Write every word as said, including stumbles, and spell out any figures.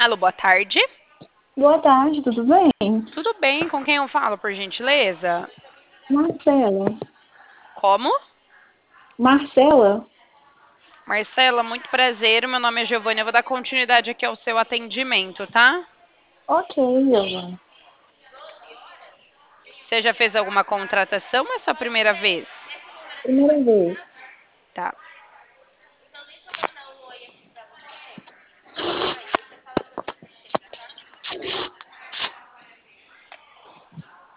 Alô, boa tarde. Boa tarde, tudo bem? Tudo bem? Com quem eu falo, por gentileza? Marcela. Como? Marcela? Marcela, muito prazer. Meu nome é Giovana. Eu vou dar continuidade aqui ao seu atendimento, tá? Ok, Giovana. Você já fez alguma contratação ou é sua primeira vez? Primeira vez. Tá.